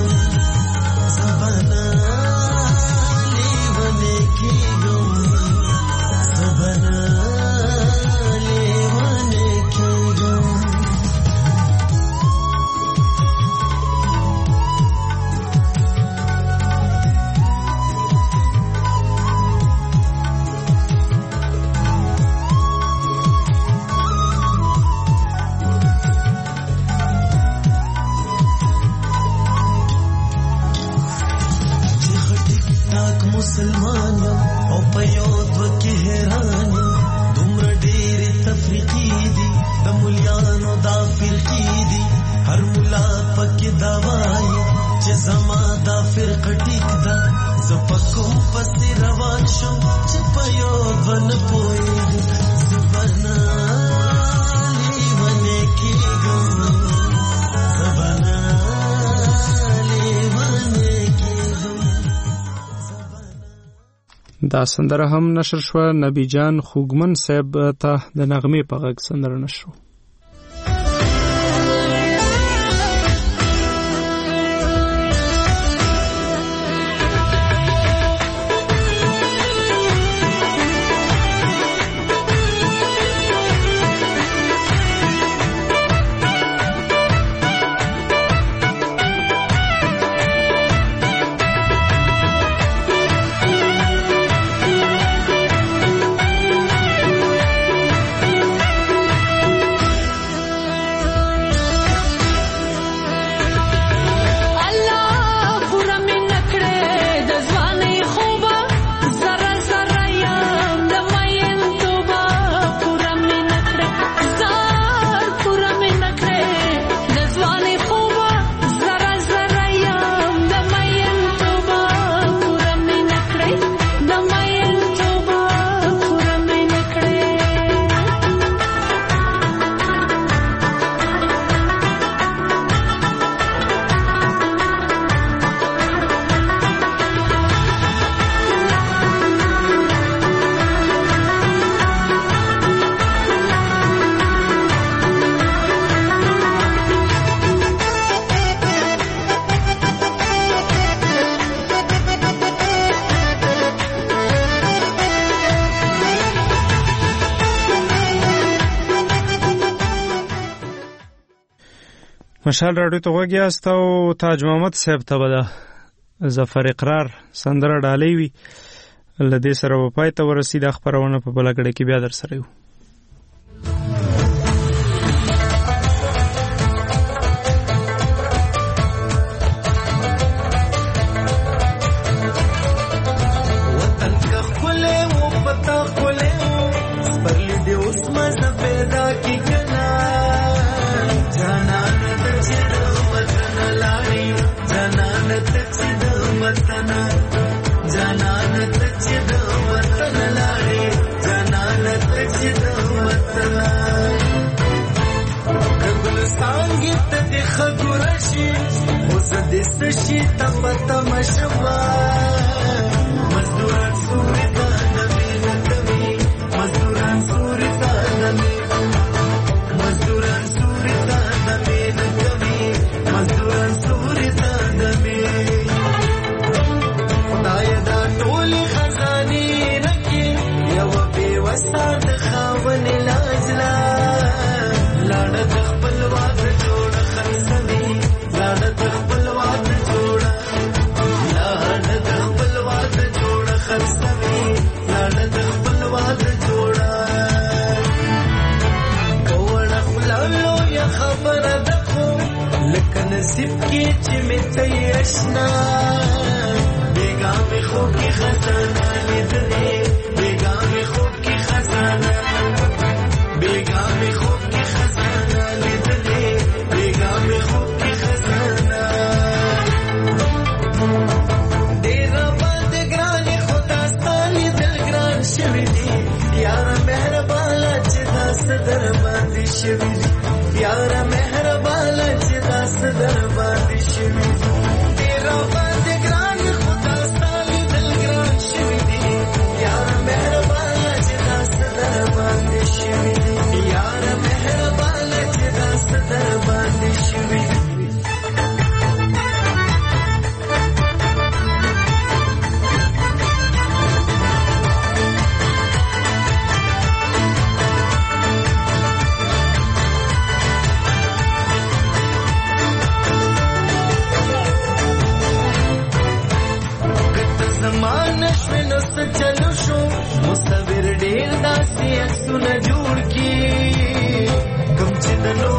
دا سندره هم نشر شو. نبی جان خوګمن صاحب ته د نغمې په غږ سندره نشر شو. مشال راډیو ته غوږ یاست او تاج محمد صاحب ته به د ظفر اقرار سندره ډالۍ وي. له دې سره به پای ته ورسي دا خپرونه په بله ګړۍ کې بیا در سره یو.
سشي تپتا مشوا مزدوران سوري دانمي نتمي مزدوران سوري دانمي مزدوران سوري دانمي نتمي مزدوران سوري دانمي خدای دا ټولي خزاني رکي یو بي وسات خاون لاجلا لاړه خپل واز جوړ خرسني لاړه خپل واز نصیب کی چې مې ته آشنا بیگا مې خوب کې خزانه لیدلې بیگا مې خوب کې خزانه بیگا مې خوب کې خزانه لیدلې بیگا مې خوب کې خزانه ډېر باندې ګران خدا ستاني دل ګران شوی دی یار مهربانه چې داس در باندې شوی دی یار مهربانه چې داس در باندې شوی ډېر باندې ګران خدا ستاني دل ګران شوی دی یار مهربانه چې داس در باندې شوی دی یار مهربانه چې داس در باندې شوی دی زمانه شوی نست چلو شو مصور ډیر داسې عکسونه جوړ کی کوم چې د